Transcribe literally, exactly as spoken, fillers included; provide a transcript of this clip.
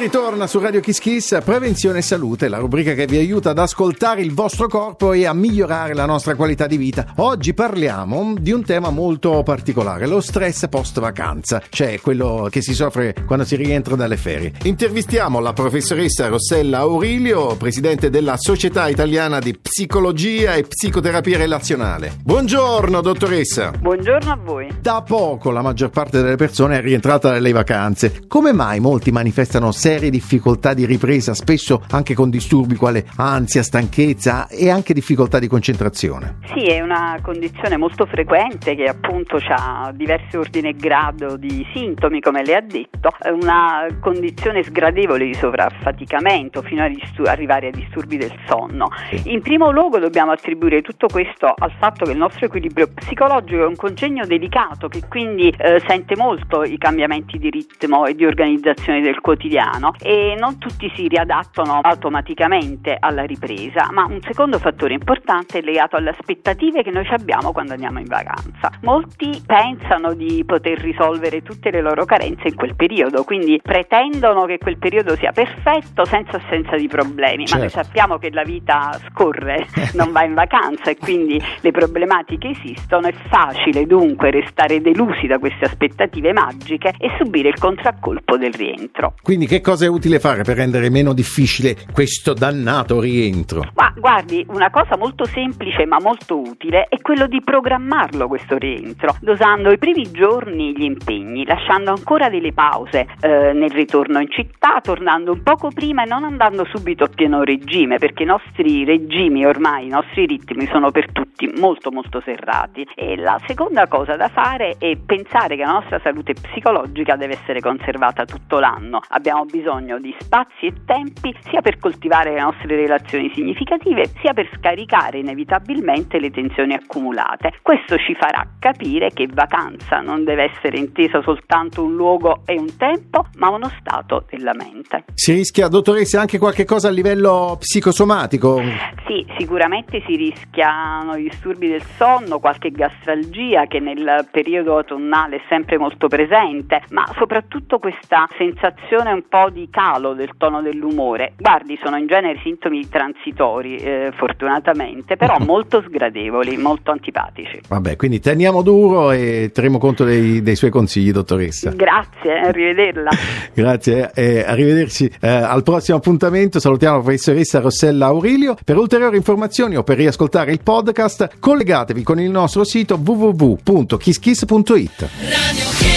ritorna su Radio Kiss Kiss, Prevenzione e Salute, la rubrica che vi aiuta ad ascoltare il vostro corpo e a migliorare la nostra qualità di vita. Oggi parliamo di un tema molto particolare, lo stress post vacanza, cioè quello che si soffre quando si rientra dalle ferie. Intervistiamo la professoressa Rossella Aurilio, presidente della Società Italiana di Psicologia e Psicoterapia Relazionale. Buongiorno dottoressa. Buongiorno a voi. Da poco la maggior parte delle persone è rientrata dalle vacanze. Come mai molti manifestano serie difficoltà di ripresa, spesso anche con disturbi quale ansia, stanchezza e anche difficoltà di concentrazione? Sì, è una condizione molto frequente che appunto ha diversi ordini e grado di sintomi, come lei ha detto, è una condizione sgradevole di sovraffaticamento fino a distur- arrivare ai disturbi del sonno. Sì. In primo luogo dobbiamo attribuire tutto questo al fatto che il nostro equilibrio psicologico è un congegno delicato che quindi eh, sente molto i cambiamenti di ritmo e di organizzazione del quotidiano e non tutti si riadattano automaticamente alla ripresa, ma un secondo fattore importante è legato alle aspettative che noi abbiamo quando andiamo in vacanza. Molti pensano di poter risolvere tutte le loro carenze in quel periodo, quindi pretendono che quel periodo sia perfetto senza assenza di problemi, certo. Ma noi sappiamo che la vita scorre, non va in vacanza e quindi le problematiche esistono. È facile dunque restare delusi da queste aspettative magiche e subire il contraccolpo del rientro. Quindi che cosa è utile fare per rendere meno difficile questo dannato rientro? Ma guardi, una cosa molto semplice ma molto utile è quello di programmarlo questo rientro, dosando i primi giorni gli impegni, lasciando ancora delle pause eh, nel ritorno in città, tornando un poco prima e non andando subito a pieno regime, perché i nostri regimi ormai, i nostri ritmi sono per tutti molto molto serrati. E la seconda cosa da fare è pensare che la nostra salute psicologica deve essere conservata tutto l'anno. Abbiamo bisogno di spazi e tempi sia per coltivare le nostre relazioni significative sia per scaricare inevitabilmente le tensioni accumulate. Questo ci farà capire che vacanza non deve essere intesa soltanto un luogo e un tempo, ma uno stato della mente. Si rischia, dottoressa, anche qualche cosa a livello psicosomatico? Sì, sicuramente si rischiano i disturbi del sonno, qualche gastralgia che nel periodo autunnale è sempre molto presente, ma soprattutto questa sensazione un po' di calo del tono dell'umore. Guardi, sono in genere sintomi transitori, eh, fortunatamente, però molto sgradevoli, molto antipatici. Vabbè, quindi teniamo duro e terremo conto dei, dei suoi consigli, dottoressa. Grazie, arrivederla. Grazie, eh, arrivederci eh, al prossimo appuntamento. Salutiamo la professoressa Rossella Aurilio. Per ulteriori informazioni o per riascoltare il podcast, collegatevi con il nostro sito w w w punto kiss kiss punto it.